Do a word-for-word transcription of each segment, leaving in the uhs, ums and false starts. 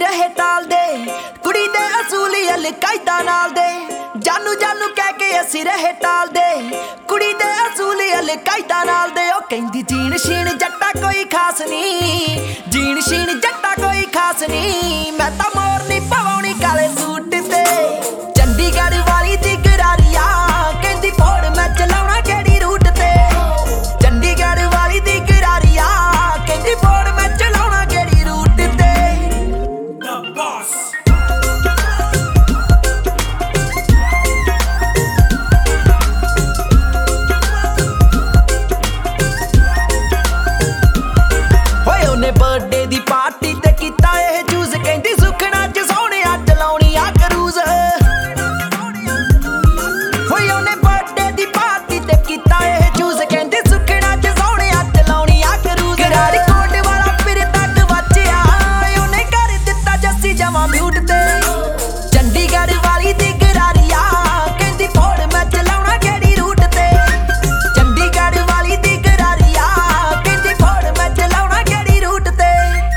ਰਹੇ ਟਾਲਦੇ ਕੁੜੀ ਦੇ ਅਸੂਲੀ ਅਲਕਾਇਦਾ ਨਾਲ ਦੇ ਜਾਨੂ ਜਾਨੂ ਕਹਿ ਕੇ ਅਸੀਂ ਰਹੇ ਟਾਲਦੇ ਕੁੜੀ ਦੇ ਅਸੂਲੀ ਅਲਕਾਇਦਾ ਨਾਲ ਦੇ ਉਹ ਕਹਿੰਦੀ ਜੀਣ ਸ਼ੀਣ ਜੱਟਾ ਕੋਈ ਖਾਸ ਨਹੀਂ ਜੀਣ ਸ਼ੀਣ ਜੱਟਾ ਕੋਈ ਖਾਸ ਨਹੀਂ ਮੈਂ ਤਾਂ ਮੋਰ ਨਹੀਂ ਪਵਾਉਣੀ ਕਾਲੇ ਸੂਟ ਤੇ ਚੰਡੀਗੜ੍ਹ ਵਾਲੀ ਦੀ ਗਰਾਰੀਆ ਕਹਿੰਦੀ ਫੋੜ ਮੈਂ ਚਲਾਉਣਾ ਕਿਹੜੀ ਰੂਟ ਤੇ ਚੰਡੀਗੜ੍ਹ ਵਾਲੀ ਦੀ ਗਰਾਰੀਆ ਕਹਿੰਦੀ ਫੋੜ ਮੈਂ ਚਲਾਉਣਾ ਕਿਹੜੀ ਰੂਟ ਤੇ The Boss ਹੋਏ ਉਹਨੇ ਬਰਥਡੇ ਦੀ ਪਾਰਟੀ ਤੇ ਕੀਤਾ ਇਹ ਜੂਸ ਕਹਿੰਦੀ ਸੁਖਣਾ ਚ ਸੋਹਣਿਆ ਚਲਾਉਣੀ ਆ ਕਰੂਜ਼ ਹੋਏ ਉਹਨੇ ਬਰਥਡੇ ਦੀ ਪਾਰਟੀ ਤੇ ਕੀਤਾ ਇਹ ਜੂਸ ਕਹਿੰਦੀ ਸੁਖਣਾ ਚ ਸੋਹਣਿਆ ਚਲਾਉਣੀ ਆ ਕਰੂਜ਼ ਗਰਾਰੀ ਕੋਟ ਵਾਲਾ ਫਿਰ ਤੱਕ ਵੱਜਿਆ ਉਹਨੇ ਕਰ ਦਿੱਤਾ ਜੱਸੀ ਜਮਾ ਮਿਊਟ ਤੇ ਚੰਡੀਗੜ੍ਹ ਵਾਲੀ ਦੀ ਗਰਾਰੀਆ ਕਹਿੰਦੀ ਫੋੜ ਮੈਂ ਚਲਾਉਣਾ ਕਿਹੜੀ ਰੂਟ ਤੇ ਚੰਡੀਗੜ੍ਹ ਵਾਲੀ ਦੀ ਗਰਾਰੀਆ ਕਹਿੰਦੀ ਫੋੜ ਮੈਂ ਚਲਾਉਣਾ ਕਿਹੜੀ ਰੂਟ ਤੇ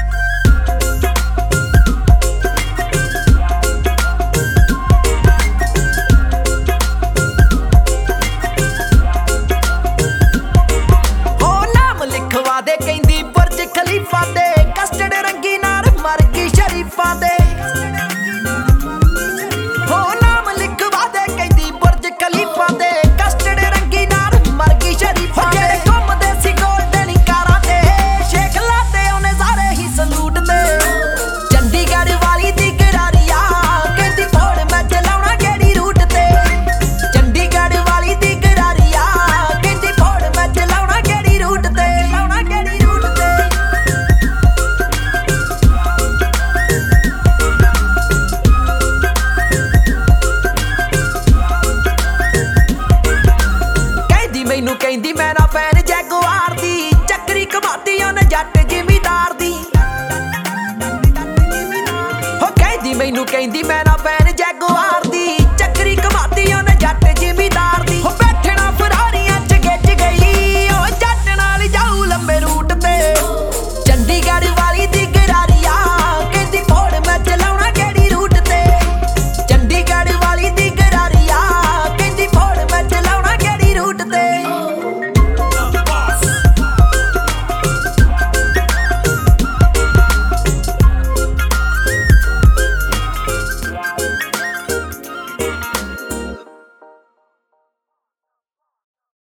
ਉਹ ਨਾਮ ਲਿਖਵਾ ਦੇ ਕਹਿੰਦੀ ਬੁਰਜ ਖਲੀਫਾ ਤੇ ਕਸਟਰਡ ਰੰਗੀ ਨਾਲ ਮਰ ਗਈ ਸ਼ਰੀਫਾਂ ਦੇ ਉਹ ਨਾਮ ਲਿਖਵਾ ਦੇ ਕਹਿੰਦੀ ਬੁਰਜ ਖਲੀਫਾ ਤੇ ਕਸਟਰਡ ਰੰਗੀ ਨਾਲ ਮਰ ਗਈ ਸ਼ਰੀਫਾਂ ਜਿਹੜੇ ਘੁੰਮਦੇ ਸੀ ਗੋਲਡਨ ਕਾਰਾਂ ਤੇ ਸ਼ੇਖ ਲਾਤੇ ਉਹਨੇ ਸਾਰੇ ਹੀ ਸਲੂਟ ਤੇ ਚੰਡੀਗੜ੍ਹ ਵਾਲੀ ਦੀ ਗਰਾਰੀਆ ਕਹਿੰਦੀ ਫੋੜ ਮੈਂ ਚਲਾਉਣਾ ਕਿਹੜੀ ਰੂਟ ਤੇ ਚੰਡੀਗੜ੍ਹ ਵਾਲੀ ਦੀ ਗਰਾਰੀਆ ਕਹਿੰਦੀ ਫੋੜ ਮੈਂ ਚਲਾਉਣਾ ਕਿਹੜੀ ਰੂਟ ਤੇ ਚਲਾਉਣਾ ਕਿਹੜੀ ਰੂਟ ਤੇ ਕਹਿੰਦੀ ਮੈਨੂੰ ਕਹਿੰਦੀ ਮੈਂ ਨਾ ਫੈਨ ਜੈਗੁਆਰ ਦੀ ਚੱਕਰੀ ਕਮਾਤੀ ਉਹਨੇ ਜੱਟ ਜ਼ਿਮੀਦਾਰ ਦੀ ਹੋ ਕਹਿੰਦੀ ਮੈਨੂੰ ਕਹਿੰਦੀ ਮੈਂ ਨਾ ਫੈਨ ਜੈਗੁਆਰ ਦੀ